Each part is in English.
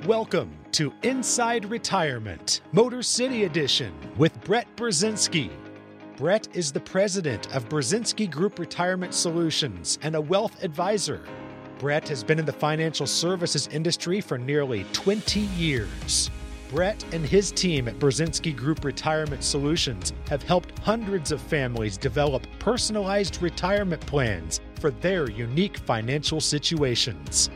Welcome to Inside Retirement, Motor City Edition with Brett Brzezinski. Brett is the president of Brzezinski Group Retirement Solutions and a wealth advisor. Brett has been in the financial services industry for nearly 20 years. Brett and his team at Brzezinski Group Retirement Solutions have helped hundreds of families develop personalized retirement plans for their unique financial situations.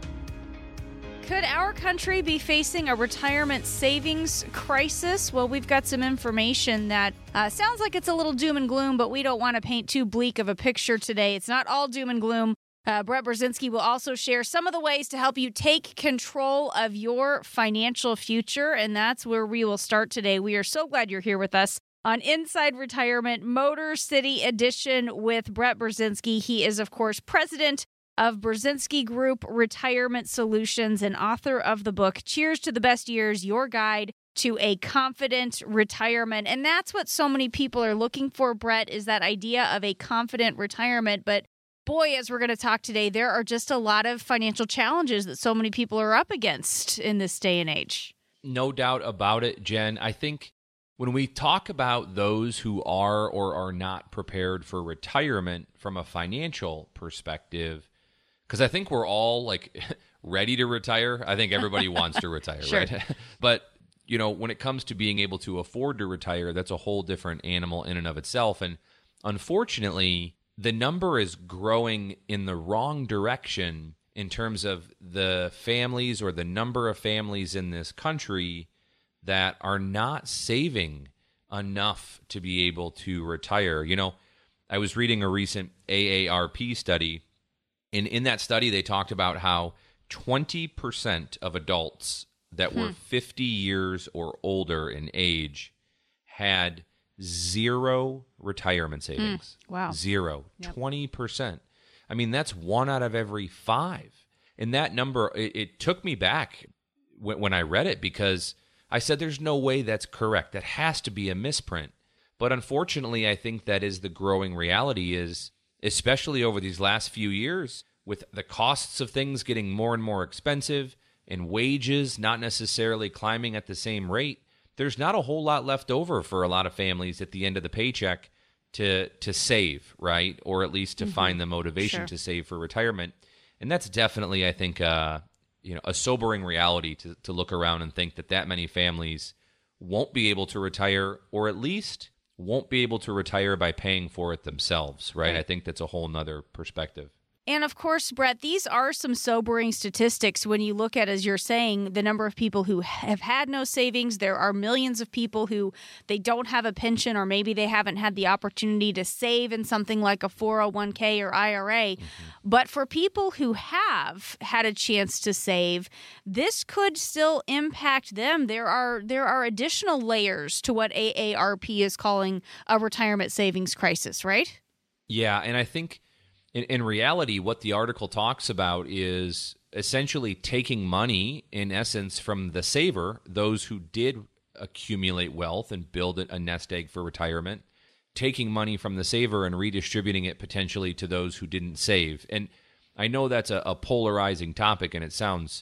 Could our country be facing a retirement savings crisis? Well, we've got some information that sounds like it's a little doom and gloom, but we don't want to paint too bleak of a picture today. It's not all doom and gloom. Brett Brzezinski will also share some of the ways to help you take control of your financial future, and that's where we will start today. We are so glad you're here with us on Inside Retirement, Motor City Edition with Brett Brzezinski. He is, of course, president of Brzezinski Group Retirement Solutions and author of the book, Cheers to the Best Years, Your Guide to a Confident Retirement. And that's what so many people are looking for, Brett, is that idea of a confident retirement. But boy, as we're going to talk today, there are just a lot of financial challenges that so many people are up against in this day and age. No doubt about it, Jen. I think when we talk about those who are or are not prepared for retirement from a financial perspective, because I think we're all like ready to retire. I think everybody wants to retire, Sure. right? But, you know, when it comes to being able to afford to retire, that's a whole different animal in and of itself. And unfortunately, the number is growing in the wrong direction in terms of the families or the number of families in this country that are not saving enough to be able to retire. You know, I was reading a recent AARP study. And in that study, they talked about how 20% of adults that were 50 years or older in age had zero retirement savings. Wow. Zero. Yep. 20%. I mean, that's 1 out of every 5. And that number, it took me back when I read it because I said, there's no way that's correct. That has to be a misprint. But unfortunately, I think that is the growing reality is, especially over these last few years, with the costs of things getting more and more expensive and wages not necessarily climbing at the same rate, there's not a whole lot left over for a lot of families at the end of the paycheck to save, right? Or at least to find the motivation to save for retirement. And that's definitely, I think, a sobering reality to look around and think that many families won't be able to retire, or at least won't be able to retire by paying for it themselves, right? I think that's a whole nother perspective. And of course, Brett, these are some sobering statistics when you look at, as you're saying, the number of people who have had no savings. There are millions of people who they don't have a pension, or maybe they haven't had the opportunity to save in something like a 401k or IRA. But for people who have had a chance to save, this could still impact them. There are additional layers to what AARP is calling a retirement savings crisis, right? Yeah, and I think in reality, what the article talks about is essentially taking money, in essence, from the saver, those who did accumulate wealth and build a nest egg for retirement, taking money from the saver and redistributing it potentially to those who didn't save. And I know that's a polarizing topic, and it sounds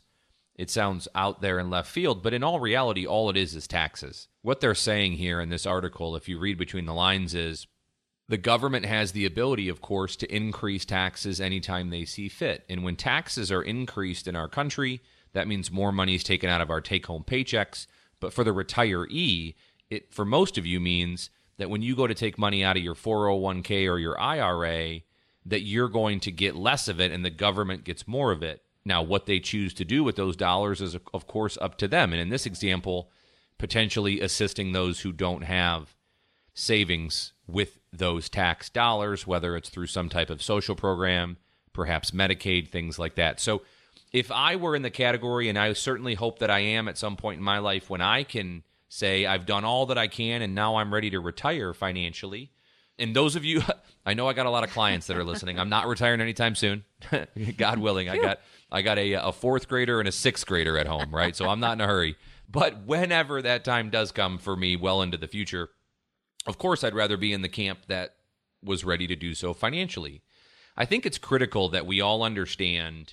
out there in left field, but in all reality, all it is taxes. What they're saying here in this article, if you read between the lines, is the government has the ability, of course, to increase taxes anytime they see fit. And when taxes are increased in our country, that means more money is taken out of our take-home paychecks. But for the retiree, it, for most of you, means that when you go to take money out of your 401k or your IRA, that you're going to get less of it and the government gets more of it. Now, what they choose to do with those dollars is, of course, up to them. And in this example, potentially assisting those who don't have savings with those tax dollars, whether it's through some type of social program, perhaps Medicaid, things like that. So if I were in the category, and I certainly hope that I am at some point in my life when I can say I've done all that I can and now I'm ready to retire financially. And those of you, I know I got a lot of clients that are listening. I'm not retiring anytime soon. God willing. I got a fourth grader and a sixth grader at home, right? So I'm not in a hurry. But whenever that time does come for me well into the future, of course, I'd rather be in the camp that was ready to do so financially. I think it's critical that we all understand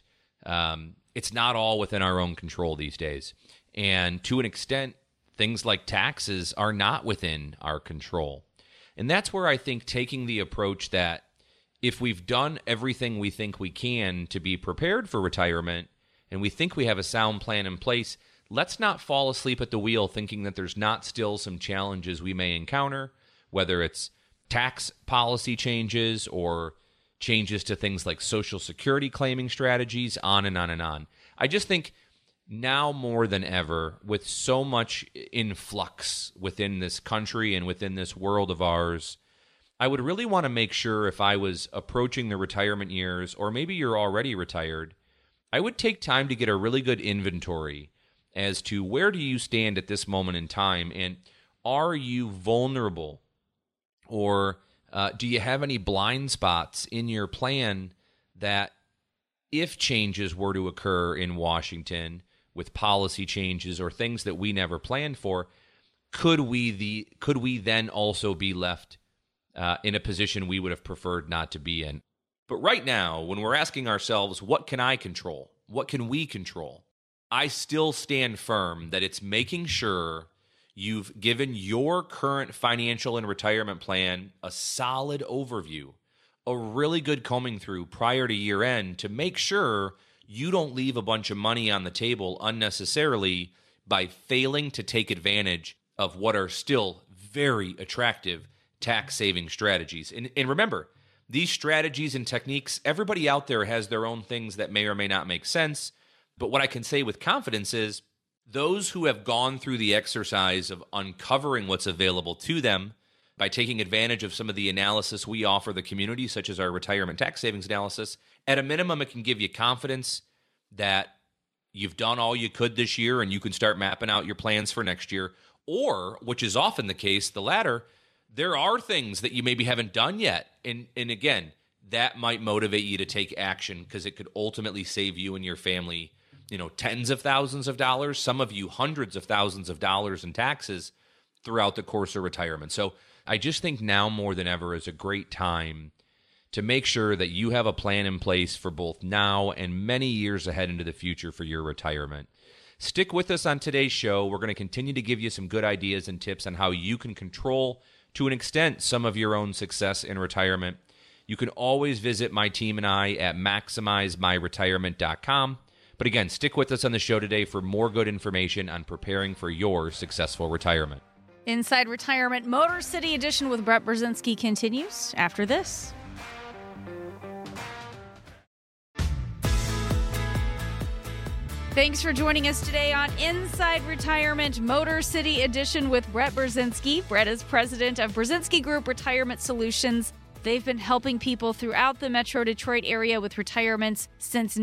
It's not all within our own control these days. And to an extent, things like taxes are not within our control. And that's where I think taking the approach that if we've done everything we think we can to be prepared for retirement, and we think we have a sound plan in place, let's not fall asleep at the wheel thinking that there's not still some challenges we may encounter, whether it's tax policy changes or changes to things like Social Security claiming strategies, on and on and on. I just think now more than ever, with so much in flux within this country and within this world of ours, I would really want to make sure if I was approaching the retirement years, or maybe you're already retired, I would take time to get a really good inventory as to where do you stand at this moment in time, and are you vulnerable, or do you have any blind spots in your plan that if changes were to occur in Washington with policy changes or things that we never planned for, could we then also be left in a position we would have preferred not to be in? But right now, when we're asking ourselves, what can I control? What can we control? I still stand firm that it's making sure you've given your current financial and retirement plan a solid overview, a really good combing through prior to year end to make sure you don't leave a bunch of money on the table unnecessarily by failing to take advantage of what are still very attractive tax saving strategies. And remember, these strategies and techniques, everybody out there has their own things that may or may not make sense. But what I can say with confidence is those who have gone through the exercise of uncovering what's available to them by taking advantage of some of the analysis we offer the community, such as our retirement tax savings analysis, at a minimum, it can give you confidence that you've done all you could this year and you can start mapping out your plans for next year. Or, which is often the case, the latter, there are things that you maybe haven't done yet. And again, that might motivate you to take action because it could ultimately save you and your family, tens of thousands of dollars, some of you hundreds of thousands of dollars in taxes throughout the course of retirement. So I just think now more than ever is a great time to make sure that you have a plan in place for both now and many years ahead into the future for your retirement. Stick with us on today's show. We're going to continue to give you some good ideas and tips on how you can control, to an extent, some of your own success in retirement. You can always visit my team and I at MaximizeMyRetirement.com. But again, stick with us on the show today for more good information on preparing for your successful retirement. Inside Retirement Motor City Edition with Brett Brzezinski continues after this. Thanks for joining us today on Inside Retirement Motor City Edition with Brett Brzezinski. Brett is president of Brzezinski Group Retirement Solutions. They've been helping people throughout the Metro Detroit area with retirements since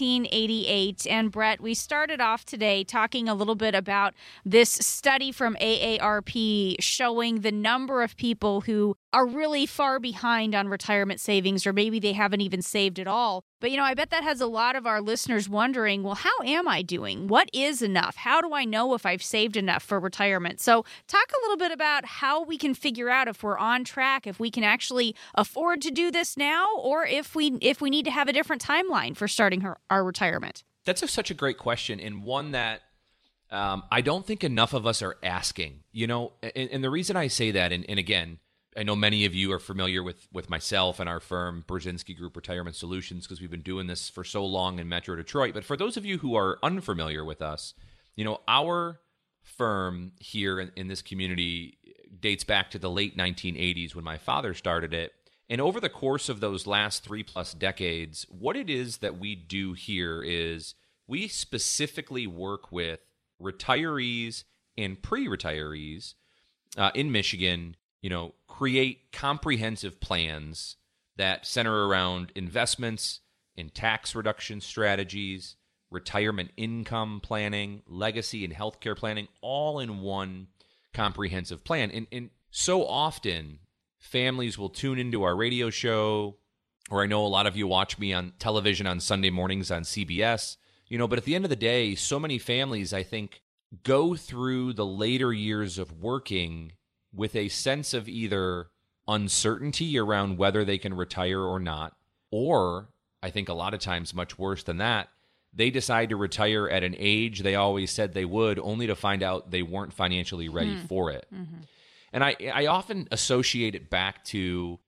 1988. And Brett, we started off today talking a little bit about this study from AARP showing the number of people who are really far behind on retirement savings, or maybe they haven't even saved at all. But, I bet that has a lot of our listeners wondering, well, how am I doing? What is enough? How do I know if I've saved enough for retirement? So talk a little bit about how we can figure out if we're on track, if we can actually afford to do this now, or if we need to have a different timeline for starting our retirement. That's such a great question, and one that I don't think enough of us are asking. And the reason I say that, and again, I know many of you are familiar with myself and our firm, Brzezinski Group Retirement Solutions, because we've been doing this for so long in Metro Detroit. But for those of you who are unfamiliar with us, our firm here in this community dates back to the late 1980s when my father started it. And over the course of those last 3+ decades, what it is that we do here is we specifically work with retirees and pre-retirees in Michigan, create comprehensive plans that center around investments and tax reduction strategies, retirement income planning, legacy and healthcare planning, all in one comprehensive plan. And so often, families will tune into our radio show, or I know a lot of you watch me on television on Sunday mornings on CBS, but at the end of the day, so many families, I think, go through the later years of working with a sense of either uncertainty around whether they can retire or not, or I think a lot of times, much worse than that, they decide to retire at an age they always said they would, only to find out they weren't financially ready for it. And I often associate it back to,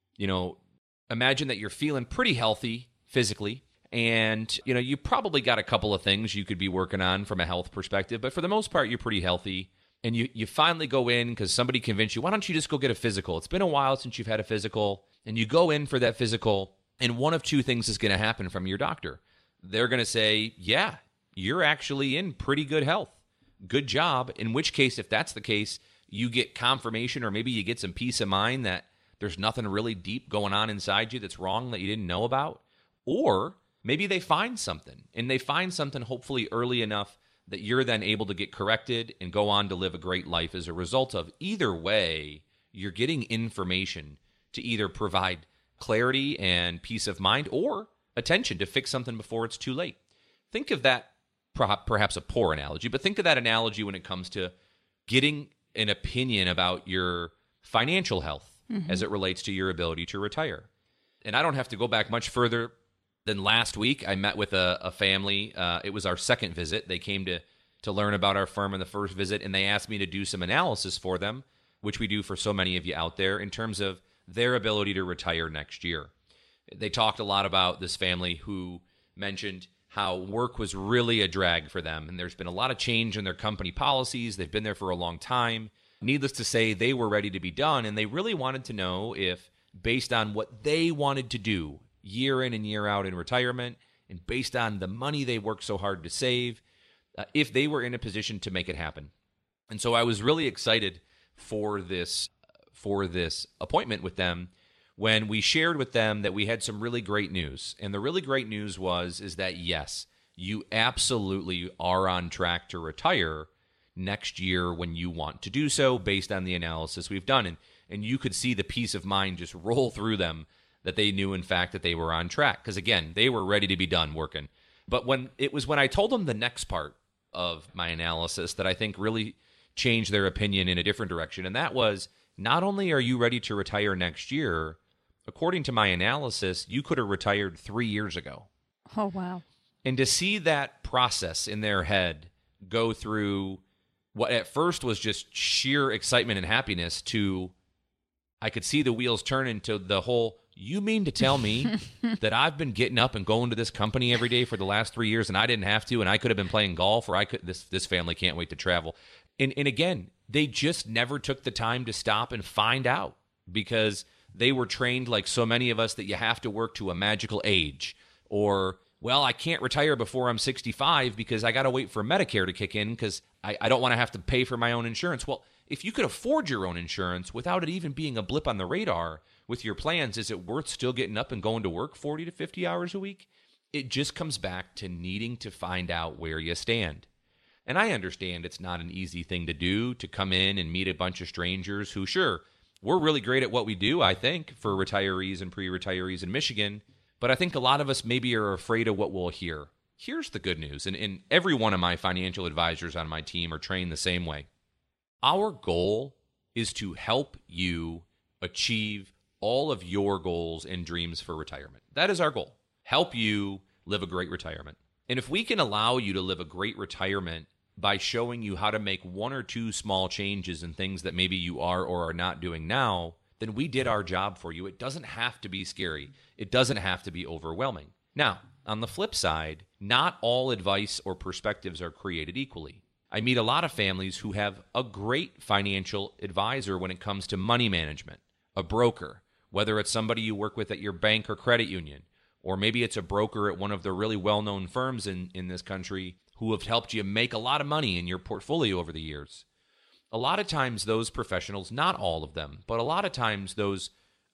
imagine that you're feeling pretty healthy physically, and, you probably got a couple of things you could be working on from a health perspective, but for the most part, you're pretty healthy. And you finally go in because somebody convinced you, why don't you just go get a physical? It's been a while since you've had a physical. And you go in for that physical, and one of two things is going to happen from your doctor. They're going to say, yeah, you're actually in pretty good health. Good job. In which case, if that's the case, you get confirmation, or maybe you get some peace of mind that there's nothing really deep going on inside you that's wrong that you didn't know about. Or maybe they find something, and they find something hopefully early enough that you're then able to get corrected and go on to live a great life as a result of. Either way, you're getting information to either provide clarity and peace of mind or attention to fix something before it's too late. Think of that, perhaps a poor analogy, but think of that analogy when it comes to getting an opinion about your financial health as it relates to your ability to retire. And I don't have to go back much further than last week. I met with a family. It was our second visit. They came to learn about our firm in the first visit, and they asked me to do some analysis for them, which we do for so many of you out there, in terms of their ability to retire next year. They talked a lot about this family who mentioned how work was really a drag for them, and there's been a lot of change in their company policies. They've been there for a long time. Needless to say, they were ready to be done, and they really wanted to know if, based on what they wanted to do year in and year out in retirement, and based on the money they worked so hard to save, if they were in a position to make it happen. And so I was really excited for this appointment with them when we shared with them that we had some really great news. And the really great news is that, yes, you absolutely are on track to retire next year when you want to do so, based on the analysis we've done. And you could see the peace of mind just roll through them that they knew, in fact, that they were on track. Because, again, they were ready to be done working. But when I told them the next part of my analysis that I think really changed their opinion in a different direction, and that was, not only are you ready to retire next year, according to my analysis, you could have retired 3 years ago. Oh, wow. And to see that process in their head go through what at first was just sheer excitement and happiness to, I could see the wheels turn into the whole, you mean to tell me that I've been getting up and going to this company every day for the last 3 years and I didn't have to, and I could have been playing golf, or this family can't wait to travel. And again, they just never took the time to stop and find out, because they were trained, like so many of us, that you have to work to a magical age, or, well, I can't retire before I'm 65 because I got to wait for Medicare to kick in because I don't want to have to pay for my own insurance. Well, if you could afford your own insurance without it even being a blip on the radar with your plans, is it worth still getting up and going to work 40 to 50 hours a week? It just comes back to needing to find out where you stand. And I understand it's not an easy thing to do, to come in and meet a bunch of strangers who, sure, we're really great at what we do, I think, for retirees and pre-retirees in Michigan. But I think a lot of us maybe are afraid of what we'll hear. Here's the good news, and every one of my financial advisors on my team are trained the same way. Our goal is to help you achieve all of your goals and dreams for retirement. That is our goal. Help you live a great retirement. And if we can allow you to live a great retirement by showing you how to make one or two small changes in things that maybe you are or are not doing now, then we did our job for you. It doesn't have to be scary. It doesn't have to be overwhelming. Now, on the flip side, not all advice or perspectives are created equally. I meet a lot of families who have a great financial advisor when it comes to money management, a broker, whether it's somebody you work with at your bank or credit union, or maybe it's a broker at one of the really well-known firms in this country who have helped you make a lot of money in your portfolio over the years. A lot of times those professionals, not all of them, but a lot of times those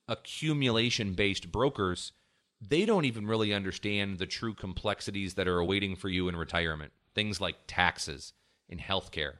accumulation-based brokers, they don't even really understand the true complexities that are awaiting for you in retirement. Things like taxes and healthcare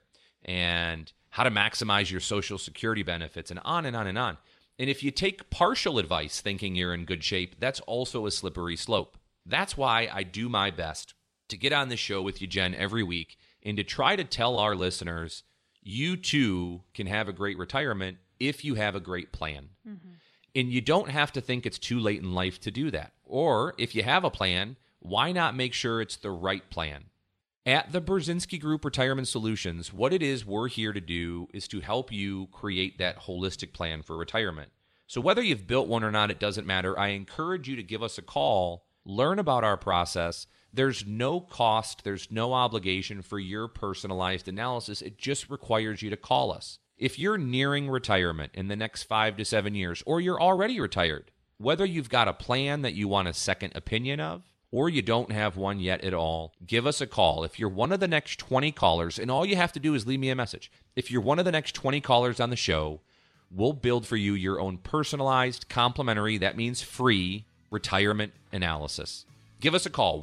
and how to maximize your Social Security benefits and on and on and on. And if you take partial advice thinking you're in good shape, that's also a slippery slope. That's why I do my best to get on this show with you, Jen, every week and to try to tell our listeners, you too can have a great retirement if you have a great plan. Mm-hmm. And you don't have to think it's too late in life to do that. Or if you have a plan, why not make sure it's the right plan? At the Brzezinski Group Retirement Solutions, what it is we're here to do is to help you create that holistic plan for retirement. So whether you've built one or not, it doesn't matter. I encourage you to give us a call, learn about our process. There's no cost, there's no obligation for your personalized analysis. It just requires you to call us. If you're nearing retirement in the next 5 to 7 years, or you're already retired, whether you've got a plan that you want a second opinion of, or you don't have one yet at all, give us a call. If you're one of the next 20 callers, and all you have to do is leave me a message. If you're one of the next 20 callers on the show, we'll build for you your own personalized, complimentary, that means free, retirement analysis. Give us a call,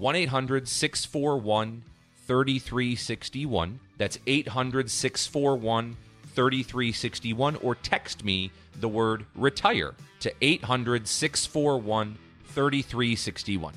1-800-641-3361. That's 800-641-3361, or text me the word retire to 800-641-3361.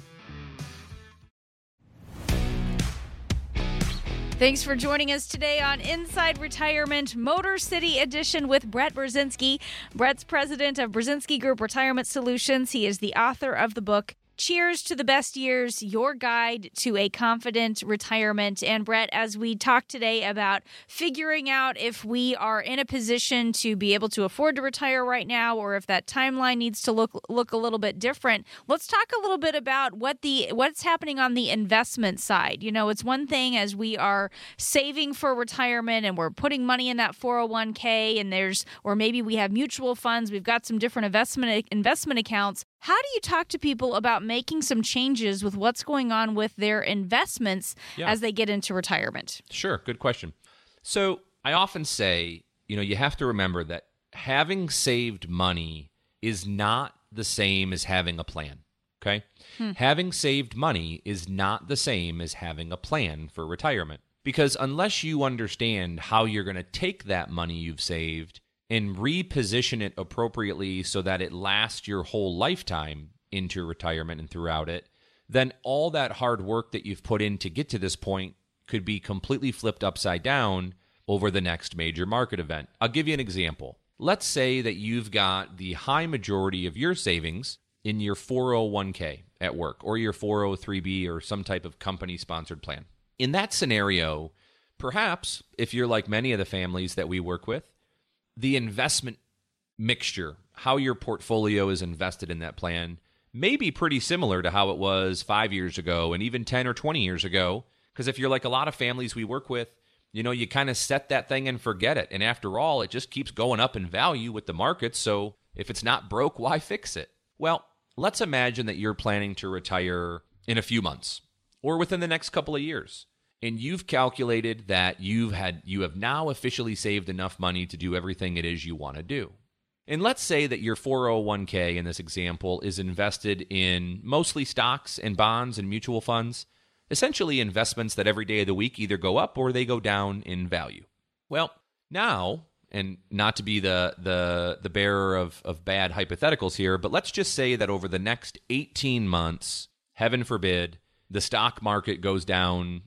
Thanks for joining us today on Inside Retirement Motor City Edition with Brett Brzezinski. Brett's president of Brzezinski Group Retirement Solutions. He is the author of the book, Cheers to the Best Years, Your Guide to a Confident Retirement. And Brett, as we talk today about figuring out if we are in a position to be able to afford to retire right now, or if that timeline needs to look a little bit different, let's talk a little bit about what's happening on the investment side. You know, it's one thing as we are saving for retirement and we're putting money in that 401k, and or maybe we have mutual funds, we've got some different investment accounts. How do you talk to people about making some changes with what's going on with their investments as they get into retirement? Sure. Good question. So I often say, you have to remember that having saved money is not the same as having a plan. Okay? Having saved money is not the same as having a plan for retirement. Because unless you understand how you're going to take that money you've saved and reposition it appropriately so that it lasts your whole lifetime into retirement and throughout it, then all that hard work that you've put in to get to this point could be completely flipped upside down over the next major market event. I'll give you an example. Let's say that you've got the high majority of your savings in your 401k at work, or your 403b, or some type of company-sponsored plan. In that scenario, perhaps, if you're like many of the families that we work with, the investment mixture, how your portfolio is invested in that plan, may be pretty similar to how it was 5 years ago and even 10 or 20 years ago. Because if you're like a lot of families we work with, you kind of set that thing and forget it. And after all, it just keeps going up in value with the markets. So if it's not broke, why fix it? Well, let's imagine that you're planning to retire in a few months or within the next couple of years. And you've calculated that you have now officially saved enough money to do everything it is you want to do. And let's say that your 401k in this example is invested in mostly stocks and bonds and mutual funds, essentially investments that every day of the week either go up or they go down in value. Well, now, and not to be the bearer of bad hypotheticals here, but let's just say that over the next 18 months, heaven forbid, the stock market goes down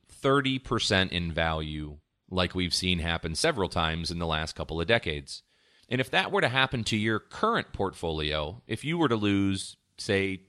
30% in value, like we've seen happen several times in the last couple of decades. And if that were to happen to your current portfolio, if you were to lose, say,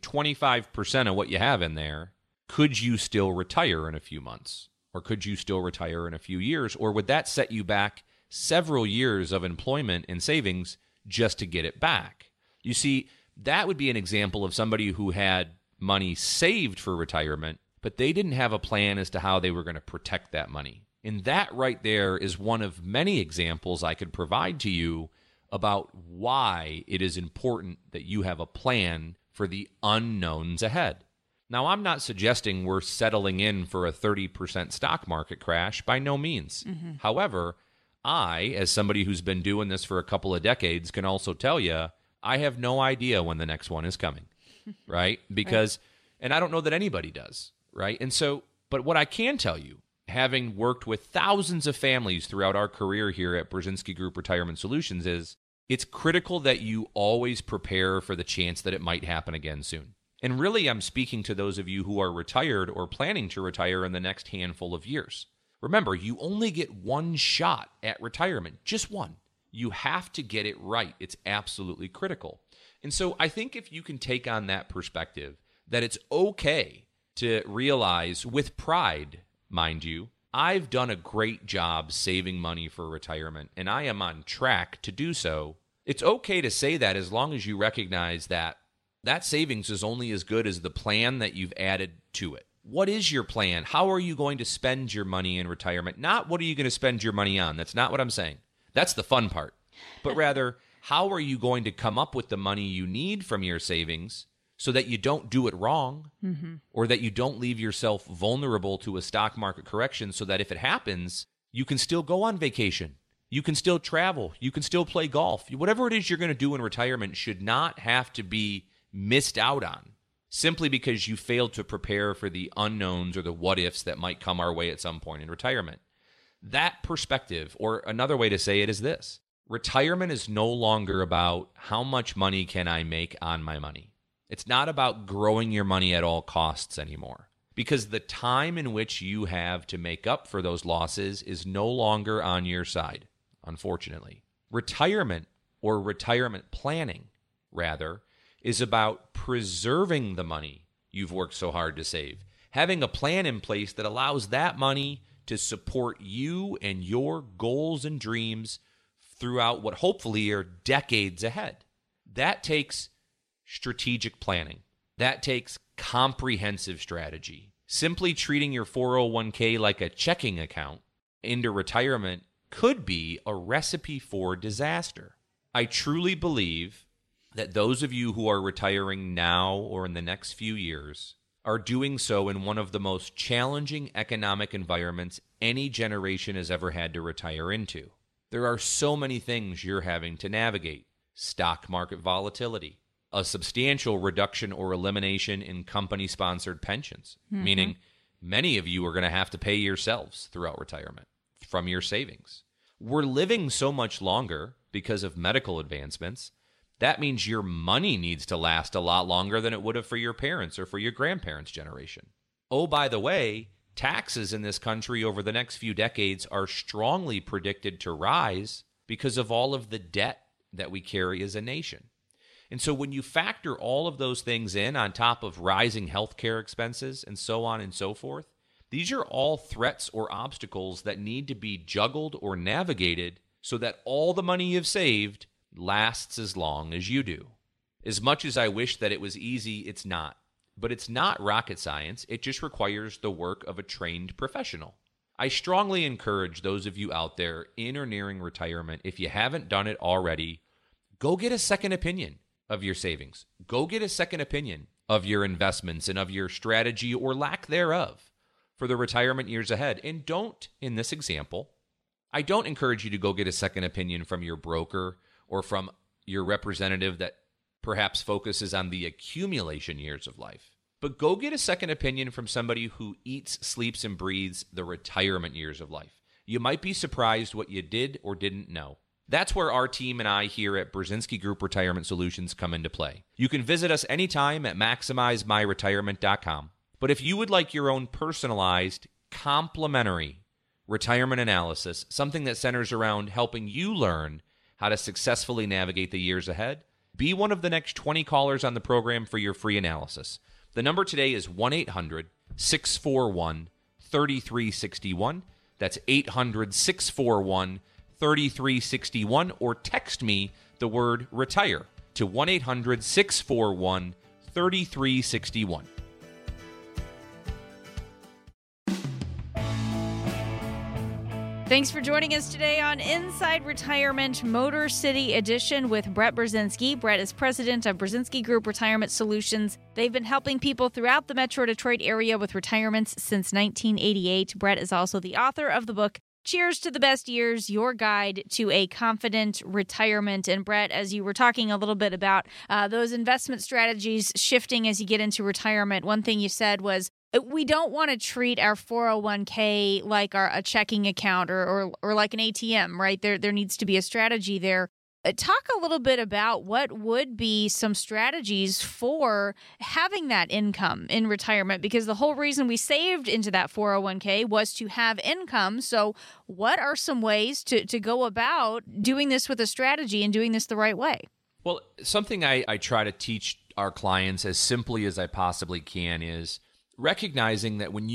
25% of what you have in there, could you still retire in a few months? Or could you still retire in a few years? Or would that set you back several years of employment and savings just to get it back? You see, that would be an example of somebody who had money saved for retirement, but they didn't have a plan as to how they were going to protect that money. And that right there is one of many examples I could provide to you about why it is important that you have a plan for the unknowns ahead. Now, I'm not suggesting we're settling in for a 30% stock market crash, by no means. However, I, as somebody who's been doing this for a couple of decades, can also tell you I have no idea when the next one is coming, right? Because, and I don't know that anybody does. Right? And so, but what I can tell you, having worked with thousands of families throughout our career here at Brzezinski Group Retirement Solutions, is it's critical that you always prepare for the chance that it might happen again soon. And really, I'm speaking to those of you who are retired or planning to retire in the next handful of years. Remember, you only get one shot at retirement, just one. You have to get it right. It's absolutely critical. And so I think if you can take on that perspective, that it's okay to realize, with pride, mind you, I've done a great job saving money for retirement, and I am on track to do so. It's okay to say that as long as you recognize that that savings is only as good as the plan that you've added to it. What is your plan? How are you going to spend your money in retirement? Not what are you going to spend your money on. That's not what I'm saying. That's the fun part. But rather, how are you going to come up with the money you need from your savings so that you don't do it wrong, or that you don't leave yourself vulnerable to a stock market correction, so that if it happens, you can still go on vacation, you can still travel, you can still play golf. Whatever it is you're going to do in retirement should not have to be missed out on simply because you failed to prepare for the unknowns or the what-ifs that might come our way at some point in retirement. That perspective, or another way to say it, is this. Retirement is no longer about how much money can I make on my money. It's not about growing your money at all costs anymore, because the time in which you have to make up for those losses is no longer on your side, unfortunately. Retirement, or retirement planning, rather, is about preserving the money you've worked so hard to save, having a plan in place that allows that money to support you and your goals and dreams throughout what hopefully are decades ahead. That takes strategic planning. That takes comprehensive strategy. Simply treating your 401k like a checking account into retirement could be a recipe for disaster. I truly believe that those of you who are retiring now or in the next few years are doing so in one of the most challenging economic environments any generation has ever had to retire into. There are so many things you're having to navigate. Stock market volatility, a substantial reduction or elimination in company-sponsored pensions, meaning many of you are going to have to pay yourselves throughout retirement from your savings. We're living so much longer because of medical advancements. That means your money needs to last a lot longer than it would have for your parents or for your grandparents' generation. Oh, by the way, taxes in this country over the next few decades are strongly predicted to rise because of all of the debt that we carry as a nation. And so when you factor all of those things in on top of rising healthcare expenses and so on and so forth, these are all threats or obstacles that need to be juggled or navigated so that all the money you've saved lasts as long as you do. As much as I wish that it was easy, it's not. But it's not rocket science. It just requires the work of a trained professional. I strongly encourage those of you out there in or nearing retirement, if you haven't done it already, go get a second opinion of your savings. Go get a second opinion of your investments and of your strategy or lack thereof for the retirement years ahead. And don't, in this example, I don't encourage you to go get a second opinion from your broker or from your representative that perhaps focuses on the accumulation years of life. But go get a second opinion from somebody who eats, sleeps, and breathes the retirement years of life. You might be surprised what you did or didn't know. That's where our team and I here at Brzezinski Group Retirement Solutions come into play. You can visit us anytime at MaximizeMyRetirement.com. But if you would like your own personalized, complimentary retirement analysis, something that centers around helping you learn how to successfully navigate the years ahead, be one of the next 20 callers on the program for your free analysis. The number today is 1-800-641-3361. That's 800-641-3361. Or text me the word RETIRE to 1-800-641-3361. Thanks for joining us today on Inside Retirement Motor City Edition with Brett Brzezinski. Brett is president of Brzezinski Group Retirement Solutions. They've been helping people throughout the Metro Detroit area with retirements since 1988. Brett is also the author of the book, Cheers to the Best Years, Your Guide to a Confident Retirement. And Brett, as you were talking a little bit about those investment strategies shifting as you get into retirement, one thing you said was, we don't want to treat our 401k like a checking account or like an ATM, right? There needs to be a strategy there. Talk a little bit about what would be some strategies for having that income in retirement, because the whole reason we saved into that 401k was to have income. So what are some ways to go about doing this with a strategy and doing this the right way? Well, something I try to teach our clients as simply as I possibly can is recognizing that when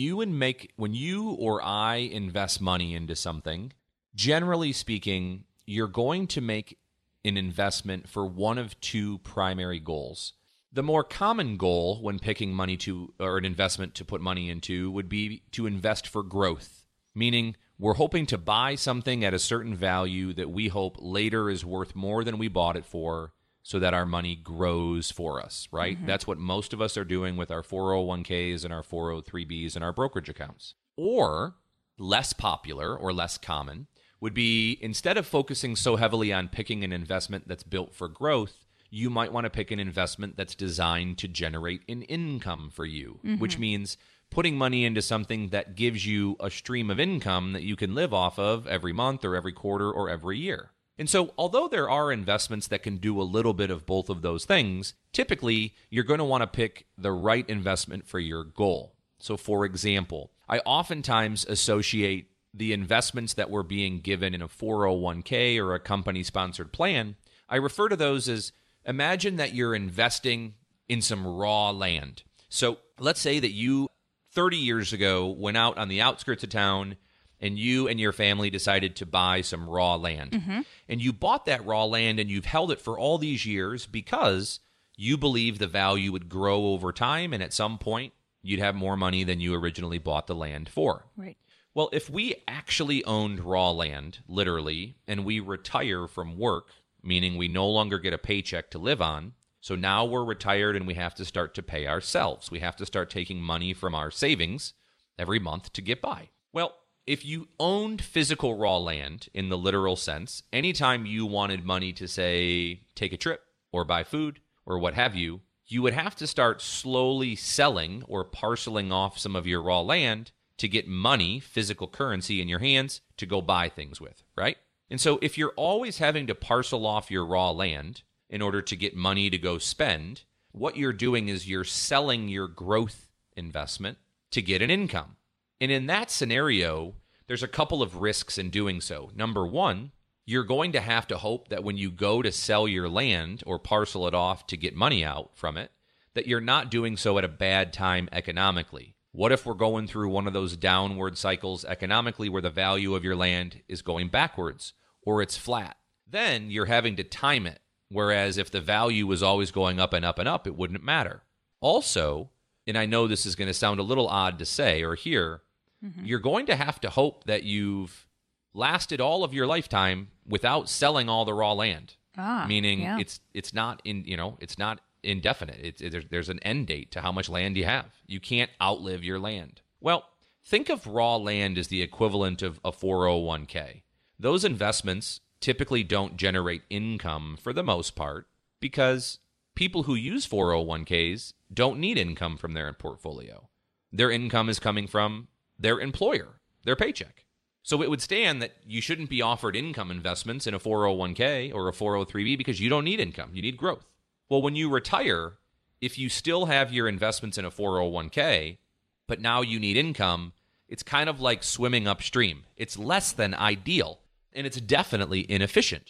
you or I invest money into something, generally speaking, you're going to make an investment for one of two primary goals. The more common goal when picking money to or an investment to put money into would be to invest for growth, meaning we're hoping to buy something at a certain value that we hope later is worth more than we bought it for, so that our money grows for us, right? That's what most of us are doing with our 401ks and our 403bs and our brokerage accounts. Or less popular or less common would be, instead of focusing so heavily on picking an investment that's built for growth, you might want to pick an investment that's designed to generate an income for you, which means putting money into something that gives you a stream of income that you can live off of every month or every quarter or every year. And so, although there are investments that can do a little bit of both of those things, typically you're going to want to pick the right investment for your goal. So, for example, I oftentimes associate the investments that we're being given in a 401k or a company-sponsored plan, I refer to those as, imagine that you're investing in some raw land. So, let's say that you, 30 years ago, went out on the outskirts of town and you and your family decided to buy some raw land. And you bought that raw land and you've held it for all these years because you believe the value would grow over time, and at some point you'd have more money than you originally bought the land for. Right. Well, if we actually owned raw land, literally, and we retire from work, meaning we no longer get a paycheck to live on, so now we're retired and we have to start to pay ourselves. We have to start taking money from our savings every month to get by. Well, if you owned physical raw land in the literal sense, anytime you wanted money to, say, take a trip or buy food or what have you, you would have to start slowly selling or parceling off some of your raw land to get money, physical currency in your hands to go buy things with, right? And so if you're always having to parcel off your raw land in order to get money to go spend, what you're doing is you're selling your growth investment to get an income. And in that scenario, there's a couple of risks in doing so. Number one, you're going to have to hope that when you go to sell your land or parcel it off to get money out from it, that you're not doing so at a bad time economically. What if we're going through one of those downward cycles economically where the value of your land is going backwards or it's flat? Then you're having to time it, whereas if the value was always going up and up and up, it wouldn't matter. Also, and I know this is going to sound a little odd to say or hear, you're going to have to hope that you've lasted all of your lifetime without selling all the raw land. Meaning it's not it's not indefinite. There's an end date to how much land you have. You can't outlive your land. Well, think of raw land as the equivalent of a 401k. Those investments typically don't generate income for the most part because people who use 401ks don't need income from their portfolio. Their income is coming from their employer, their paycheck. So it would stand that you shouldn't be offered income investments in a 401k or a 403b because you don't need income. You need growth. Well, when you retire, if you still have your investments in a 401k, but now you need income, it's kind of like swimming upstream. It's less than ideal, and it's definitely inefficient.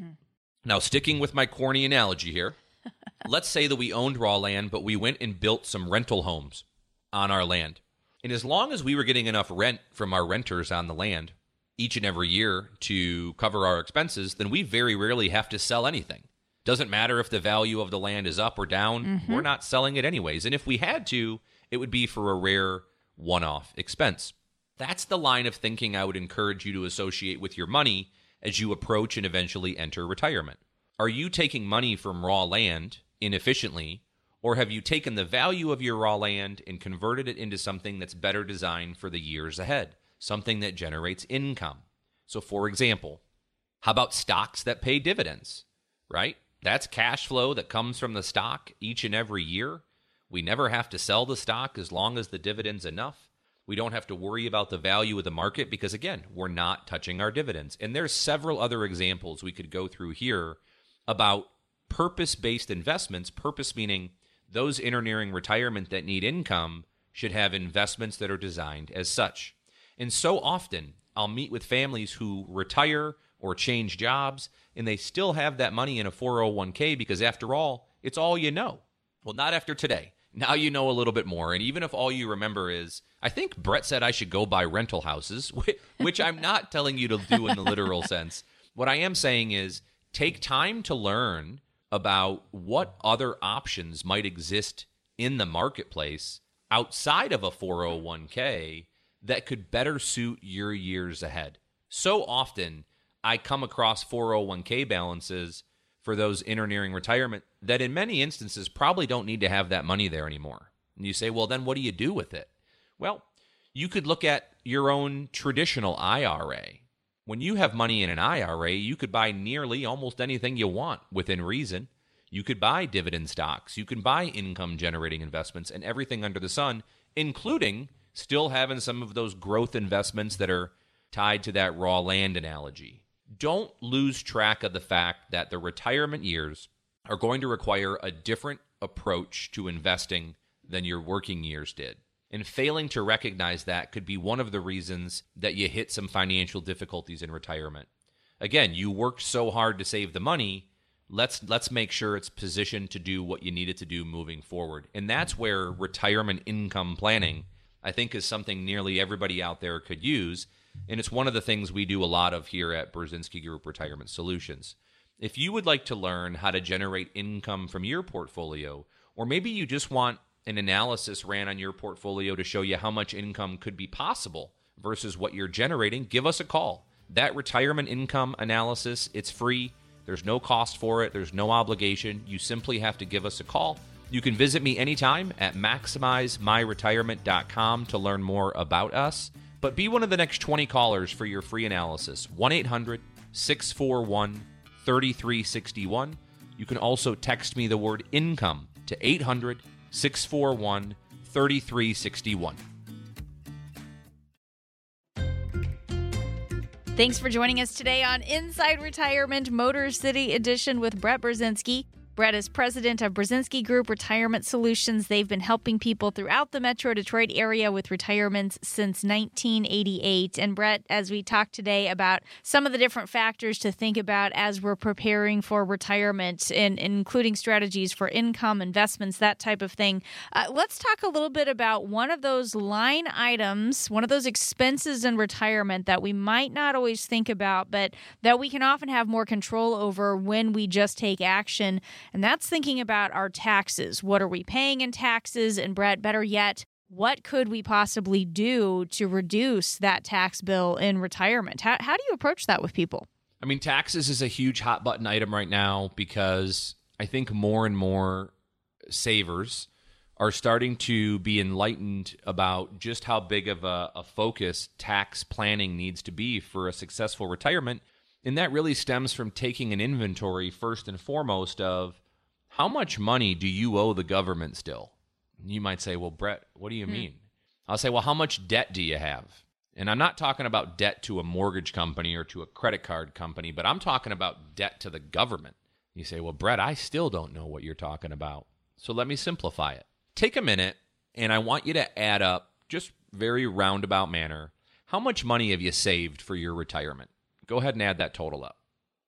Now, sticking with my corny analogy here, let's say that we owned raw land, but we went and built some rental homes on our land. And as long as we were getting enough rent from our renters on the land each and every year to cover our expenses, then we very rarely have to sell anything. Doesn't matter if the value of the land is up or down, we're not selling it anyways. And if we had to, it would be for a rare one-off expense. That's the line of thinking I would encourage you to associate with your money as you approach and eventually enter retirement. Are you taking money from raw land inefficiently, or have you taken the value of your raw land and converted it into something that's better designed for the years ahead, something that generates income? So, for example, how about stocks that pay dividends, right? That's cash flow that comes from the stock each and every year. We never have to sell the stock as long as the dividend's enough. We don't have to worry about the value of the market because, again, we're not touching our dividends. And there's several other examples we could go through here about purpose-based investments, purpose meaning those nearing retirement that need income should have investments that are designed as such. And so often, I'll meet with families who retire or change jobs, and they still have that money in a 401k because, after all, it's all you know. Well, not after today. Now you know a little bit more. And even if all you remember is, I think Brett said I should go buy rental houses, which I'm not telling you to do in the literal sense. What I am saying is take time to learn about what other options might exist in the marketplace outside of a 401k that could better suit your years ahead. So often, I come across 401k balances for those nearing retirement that in many instances probably don't need to have that money there anymore. And you say, well, then what do you do with it? Well, you could look at your own traditional IRA. When you have money in an IRA, you could buy nearly almost anything you want within reason. You could buy dividend stocks. You can buy income-generating investments and everything under the sun, including still having some of those growth investments that are tied to that raw land analogy. Don't lose track of the fact that the retirement years are going to require a different approach to investing than your working years did. And failing to recognize that could be one of the reasons that you hit some financial difficulties in retirement. Again, you worked so hard to save the money. Let's make sure it's positioned to do what you need it to do moving forward. And that's where retirement income planning, I think, is something nearly everybody out there could use. And it's one of the things we do a lot of here at Brzezinski Group Retirement Solutions. If you would like to learn how to generate income from your portfolio, or maybe you just want an analysis ran on your portfolio to show you how much income could be possible versus what you're generating, give us a call. That retirement income analysis, it's free. There's no cost for it. There's no obligation. You simply have to give us a call. You can visit me anytime at maximizemyretirement.com to learn more about us. But be one of the next 20 callers for your free analysis. 1-800-641-3361. You can also text me the word income to 800-641-3361. Thanks for joining us today on Inside Retirement Motor City Edition with Brett Brzezinski. Brett is president of Brzezinski Group Retirement Solutions. They've been helping people throughout the Metro Detroit area with retirements since 1988. And Brett, as we talk today about some of the different factors to think about as we're preparing for retirement, including strategies for income, investments, that type of thing, let's talk a little bit about one of those line items, one of those expenses in retirement that we might not always think about, but that we can often have more control over when we just take action. And that's thinking about our taxes. What are we paying in taxes? And Brett, better yet, what could we possibly do to reduce that tax bill in retirement? How do you approach that with people? I mean, taxes is a huge hot button item right now because I think more and more savers are starting to be enlightened about just how big of a focus tax planning needs to be for a successful retirement. And that really stems from taking an inventory first and foremost of how much money do you owe the government still? You might say, well, Brett, what do you mean? I'll say, well, how much debt do you have? And I'm not talking about debt to a mortgage company or to a credit card company, but I'm talking about debt to the government. You say, well, Brett, I still don't know what you're talking about. So let me simplify it. Take a minute, and I want you to add up, just very roundabout manner, how much money have you saved for your retirement? Go ahead and add that total up.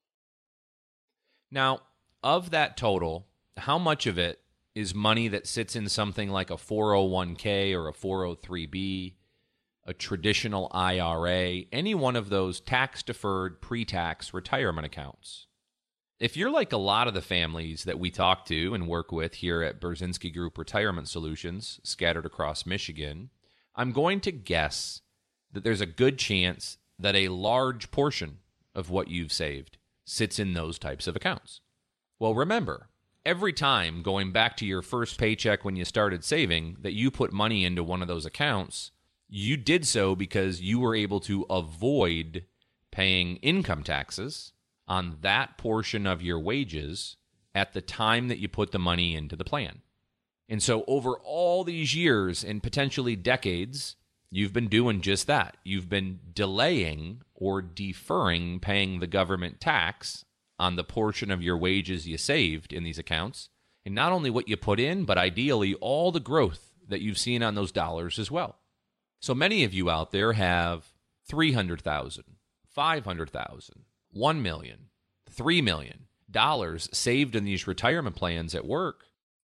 Now, of that total, how much of it is money that sits in something like a 401k or a 403b, a traditional IRA, any one of those tax-deferred pre-tax retirement accounts? If you're like a lot of the families that we talk to and work with here at Brzezinski Group Retirement Solutions, scattered across Michigan, I'm going to guess that there's a good chance that a large portion of what you've saved sits in those types of accounts. Well, remember, every time going back to your first paycheck when you started saving that you put money into one of those accounts, you did so because you were able to avoid paying income taxes on that portion of your wages at the time that you put the money into the plan. And so over all these years and potentially decades, you've been doing just that. You've been delaying or deferring paying the government tax on the portion of your wages you saved in these accounts. And not only what you put in, but ideally all the growth that you've seen on those dollars as well. So many of you out there have $300,000, $500,000, $1 million, $3 million saved in these retirement plans at work.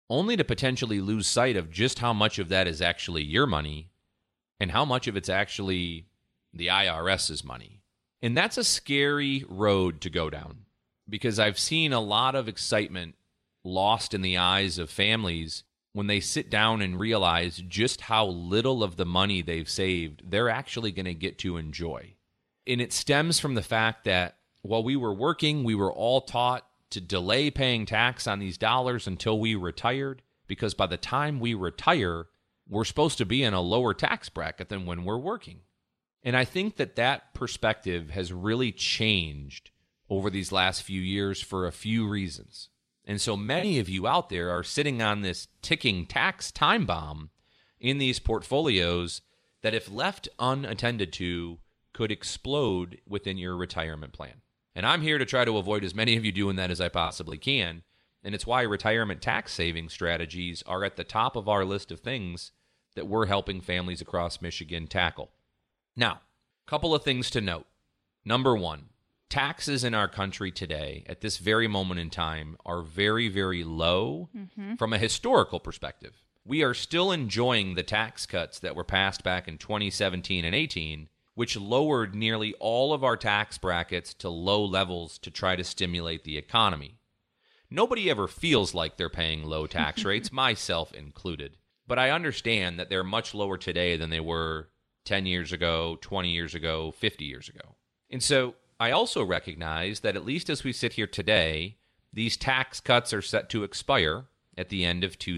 only to potentially lose sight of just how much of that is actually your money and how much of it's actually the IRS's money. And that's a scary road to go down, because I've seen a lot of excitement lost in the eyes of families when they sit down and realize just how little of the money they've saved they're actually going to get to enjoy. And it stems from the fact that while we were working, we were all taught to delay paying tax on these dollars until we retired, because by the time we retire, we're supposed to be in a lower tax bracket than when we're working. And I think that perspective has really changed over these last few years for a few reasons. And so many of you out there are sitting on this ticking tax time bomb in these portfolios that, if left unattended to, could explode within your retirement plan. And I'm here to try to avoid as many of you doing that as I possibly can. And it's why retirement tax saving strategies are at the top of our list of things that we're helping families across Michigan tackle. Now, a couple of things to note. Number one, taxes in our country today, at this very moment in time, are very, very low from a historical perspective. We are still enjoying the tax cuts that were passed back in 2017 and 18, which lowered nearly all of our tax brackets to low levels to try to stimulate the economy. Nobody ever feels like they're paying low tax rates, myself included. But I understand that they're much lower today than they were 10 years ago, 20 years ago, 50 years ago. And so I also recognize that, at least as we sit here today, these tax cuts are set to expire at the end of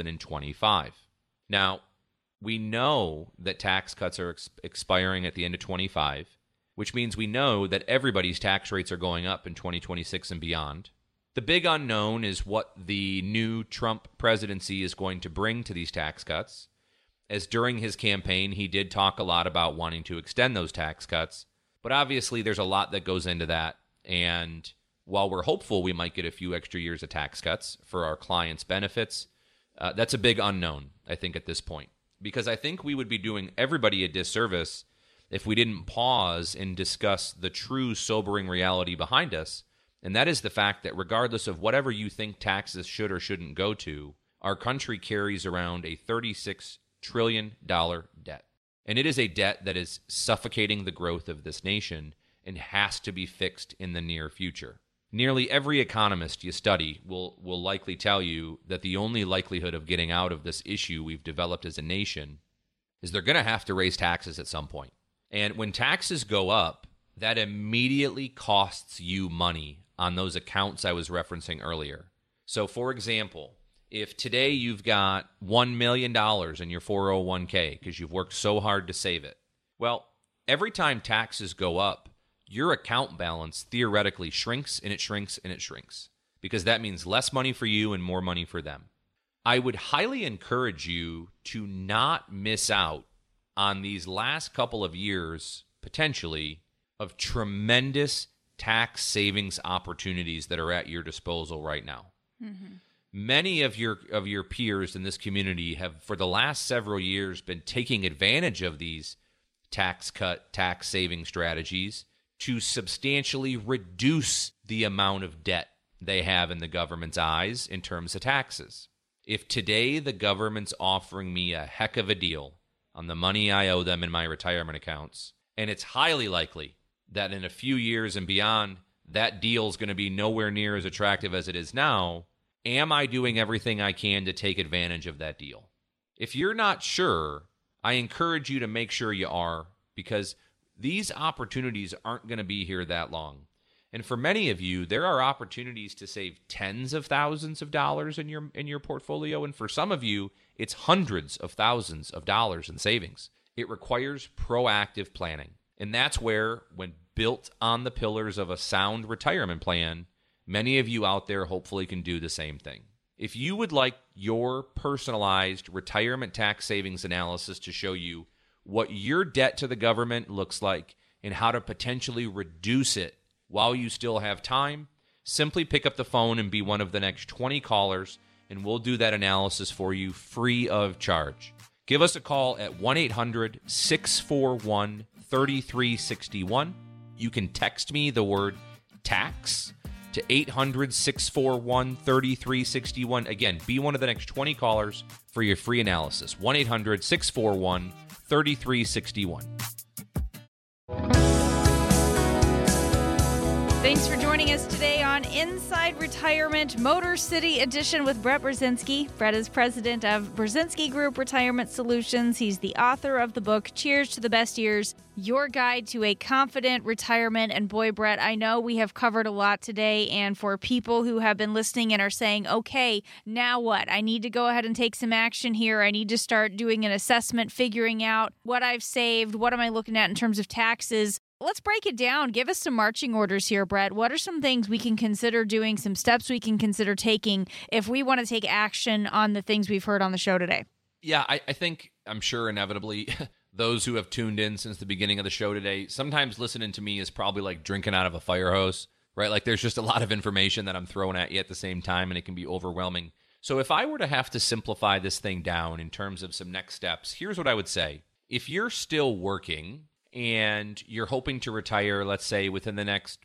2025. Now, we know that tax cuts are expiring at the end of 25, which means we know that everybody's tax rates are going up in 2026 and beyond. The big unknown is what the new Trump presidency is going to bring to these tax cuts, as during his campaign he did talk a lot about wanting to extend those tax cuts, but obviously there's a lot that goes into that, and while we're hopeful we might get a few extra years of tax cuts for our clients' benefits, that's a big unknown, I think, at this point. Because I think we would be doing everybody a disservice if we didn't pause and discuss the true sobering reality behind us, and that is the fact that regardless of whatever you think taxes should or shouldn't go to, our country carries around a $36 trillion debt. And it is a debt that is suffocating the growth of this nation and has to be fixed in the near future. Nearly every economist you study will likely tell you that the only likelihood of getting out of this issue we've developed as a nation is they're going to have to raise taxes at some point. And when taxes go up, that immediately costs you money on those accounts I was referencing earlier. So, for example, if today you've got $1 million in your 401k because you've worked so hard to save it, well, every time taxes go up, your account balance theoretically shrinks and it shrinks and it shrinks, because that means less money for you and more money for them. I would highly encourage you to not miss out on these last couple of years, potentially, of tremendous tax savings opportunities that are at your disposal right now. Mm-hmm. Many of your peers in this community have, for the last several years, been taking advantage of these tax saving strategies to substantially reduce the amount of debt they have in the government's eyes in terms of taxes. If today the government's offering me a heck of a deal on the money I owe them in my retirement accounts, and it's highly likely that in a few years and beyond, that deal's going to be nowhere near as attractive as it is now, am I doing everything I can to take advantage of that deal? If you're not sure, I encourage you to make sure you are, because these opportunities aren't going to be here that long. And for many of you, there are opportunities to save tens of thousands of dollars in your portfolio, and for some of you, it's hundreds of thousands of dollars in savings. It requires proactive planning. And that's where, when built on the pillars of a sound retirement plan, many of you out there hopefully can do the same thing. If you would like your personalized retirement tax savings analysis to show you what your debt to the government looks like and how to potentially reduce it while you still have time, simply pick up the phone and be one of the next 20 callers, and we'll do that analysis for you free of charge. Give us a call at 1-800-641-3361. You can text me the word tax to 800-641-3361. Again, be one of the next 20 callers for your free analysis. 1-800-641-3361. Thanks for joining us today on Inside Retirement Motor City Edition with Brett Brzezinski. Brett is president of Brzezinski Group Retirement Solutions. He's the author of the book, Cheers to the Best Years, Your Guide to a Confident Retirement. And boy, Brett, I know we have covered a lot today. And for people who have been listening and are saying, okay, now what? I need to go ahead and take some action here. I need to start doing an assessment, figuring out what I've saved. What am I looking at in terms of taxes? Let's break it down. Give us some marching orders here, Brett. What are some things we can consider doing, some steps we can consider taking if we want to take action on the things we've heard on the show today? Yeah, I think, I'm sure inevitably, those who have tuned in since the beginning of the show today, sometimes listening to me is probably like drinking out of a fire hose, right? Like there's just a lot of information that I'm throwing at you at the same time, and it can be overwhelming. So if I were to have to simplify this thing down in terms of some next steps, here's what I would say. If you're still working and you're hoping to retire, let's say, within the next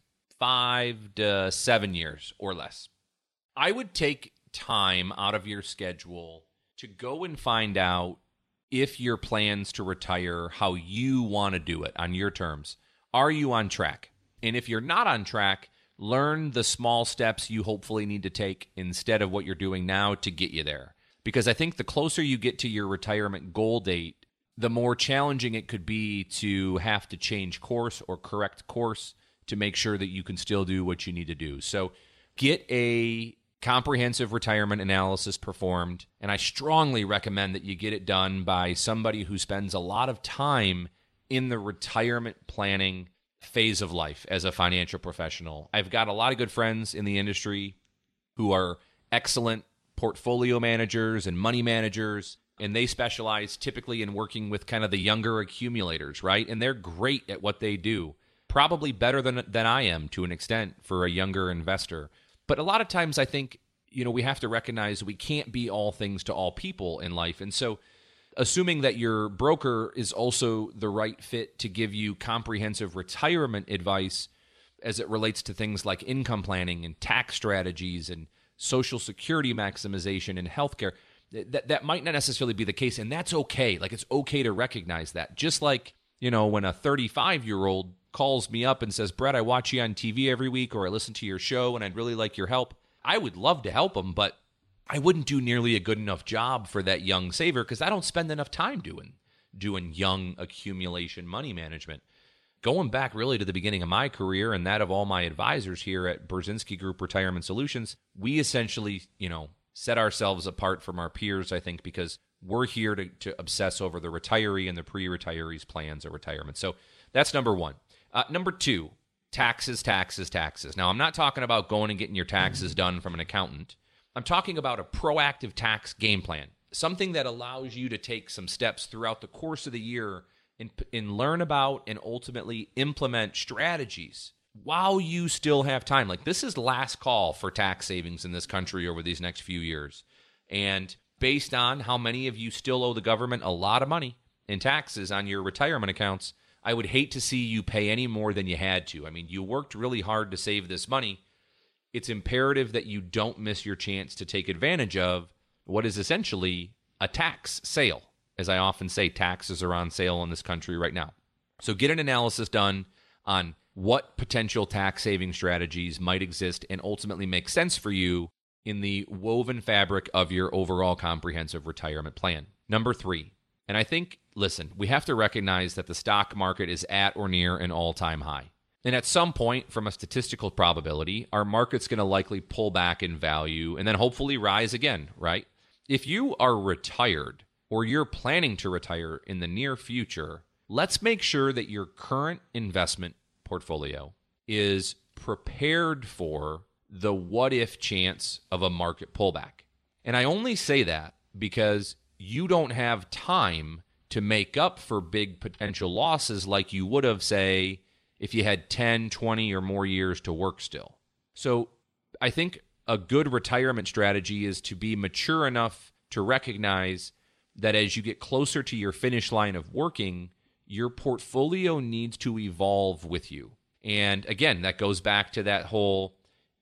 5 to 7 years or less, I would take time out of your schedule to go and find out if your plans to retire, how you want to do it on your terms. Are you on track? And if you're not on track, learn the small steps you hopefully need to take instead of what you're doing now to get you there. Because I think the closer you get to your retirement goal date, the more challenging it could be to have to change course or correct course to make sure that you can still do what you need to do. So get a comprehensive retirement analysis performed, and I strongly recommend that you get it done by somebody who spends a lot of time in the retirement planning phase of life as a financial professional. I've got a lot of good friends in the industry who are excellent portfolio managers and money managers, and they specialize typically in working with kind of the younger accumulators, right? And they're great at what they do, probably better than I am to an extent for a younger investor. But a lot of times I think, we have to recognize we can't be all things to all people in life. And so assuming that your broker is also the right fit to give you comprehensive retirement advice as it relates to things like income planning and tax strategies and Social Security maximization and healthcare, that might not necessarily be the case, and that's okay. Like, it's okay to recognize that. Just like, when a 35-year-old calls me up and says, Brett, I watch you on TV every week, or I listen to your show, and I'd really like your help. I would love to help them, but I wouldn't do nearly a good enough job for that young saver because I don't spend enough time doing young accumulation money management. Going back really to the beginning of my career and that of all my advisors here at Brzezinski Group Retirement Solutions, we essentially, set ourselves apart from our peers, I think, because we're here to obsess over the retiree and the pre-retiree's plans of retirement. So that's number one. Number two, taxes. Now, I'm not talking about going and getting your taxes done from an accountant. I'm talking about a proactive tax game plan, something that allows you to take some steps throughout the course of the year and learn about and ultimately implement strategies while you still have time. Like, this is last call for tax savings in this country over these next few years. And based on how many of you still owe the government a lot of money in taxes on your retirement accounts, I would hate to see you pay any more than you had to. I mean, you worked really hard to save this money. It's imperative that you don't miss your chance to take advantage of what is essentially a tax sale. As I often say, taxes are on sale in this country right now. So get an analysis done on what potential tax saving strategies might exist and ultimately make sense for you in the woven fabric of your overall comprehensive retirement plan. Number three, and I think, listen, we have to recognize that the stock market is at or near an all-time high. And at some point, from a statistical probability, our market's going to likely pull back in value and then hopefully rise again, right? If you are retired or you're planning to retire in the near future, let's make sure that your current investment portfolio is prepared for the what-if chance of a market pullback. And I only say that because you don't have time to make up for big potential losses like you would have, say, if you had 10, 20, or more years to work still. So I think a good retirement strategy is to be mature enough to recognize that as you get closer to your finish line of working, your portfolio needs to evolve with you. And again, that goes back to that whole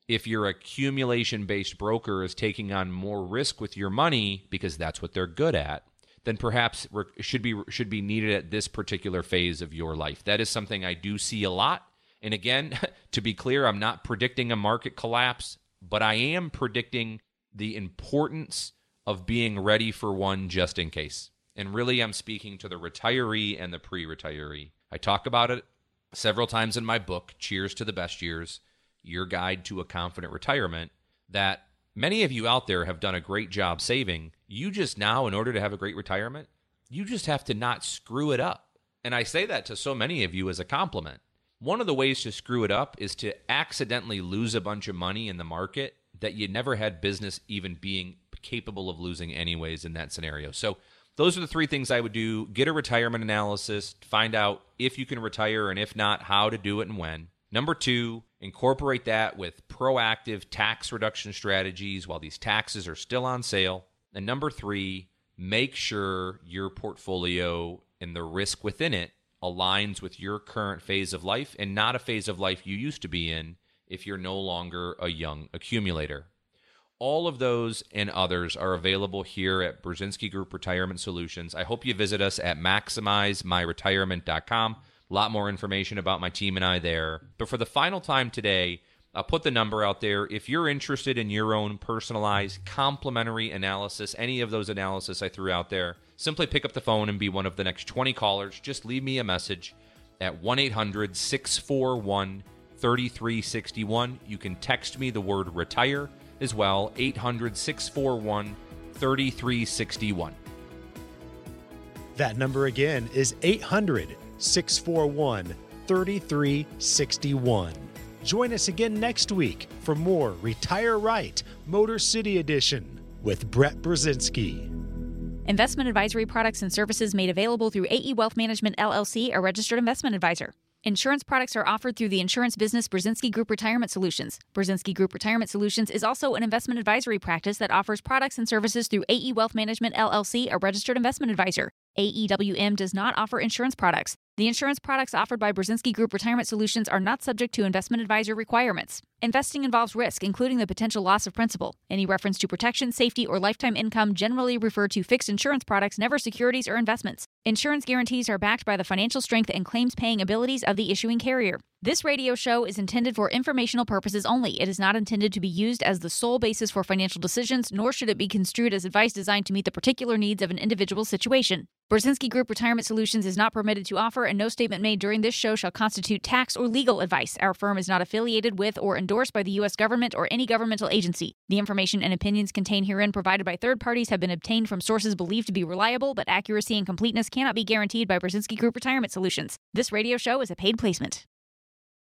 If your accumulation-based broker is taking on more risk with your money because that's what they're good at, then perhaps should be needed at this particular phase of your life. That is something I do see a lot. And again, to be clear, I'm not predicting a market collapse, but I am predicting the importance of being ready for one just in case. And really, I'm speaking to the retiree and the pre-retiree. I talk about it several times in my book, Cheers to the Best Years, Your Guide to a Confident Retirement, that many of you out there have done a great job saving. You just now, in order to have a great retirement, you just have to not screw it up. And I say that to so many of you as a compliment. One of the ways to screw it up is to accidentally lose a bunch of money in the market that you never had business even being capable of losing anyways in that scenario. So those are the three things I would do. Get a retirement analysis, find out if you can retire, and if not, how to do it and when. Number 2, incorporate that with proactive tax reduction strategies while these taxes are still on sale. And number 3, make sure your portfolio and the risk within it aligns with your current phase of life and not a phase of life you used to be in if you're no longer a young accumulator. All of those and others are available here at Brzezinski Group Retirement Solutions. I hope you visit us at MaximizeMyRetirement.com. A lot more information about my team and I there. But for the final time today, I'll put the number out there. If you're interested in your own personalized complimentary analysis, any of those analysis I threw out there, simply pick up the phone and be one of the next 20 callers. Just leave me a message at 1-800-641-3361. You can text me the word retire as well, 800-641-3361. That number again is 800-641-3361. Join us again next week for more Retire Right, Motor City Edition with Brett Brzezinski. Investment advisory products and services made available through AE Wealth Management, LLC, a registered investment advisor. Insurance products are offered through the insurance business Brzezinski Group Retirement Solutions. Brzezinski Group Retirement Solutions is also an investment advisory practice that offers products and services through AE Wealth Management, LLC, a registered investment advisor. AEWM does not offer insurance products. The insurance products offered by Brzezinski Group Retirement Solutions are not subject to investment advisor requirements. Investing involves risk, including the potential loss of principal. Any reference to protection, safety, or lifetime income generally refer to fixed insurance products, never securities or investments. Insurance guarantees are backed by the financial strength and claims-paying abilities of the issuing carrier. This radio show is intended for informational purposes only. It is not intended to be used as the sole basis for financial decisions, nor should it be construed as advice designed to meet the particular needs of an individual situation. Brzezinski Group Retirement Solutions is not permitted to offer, and no statement made during this show shall constitute tax or legal advice. Our firm is not affiliated with or endorsed by the U.S. government or any governmental agency. The information and opinions contained herein provided by third parties have been obtained from sources believed to be reliable, but accuracy and completeness cannot be guaranteed by Brzezinski Group Retirement Solutions. This radio show is a paid placement.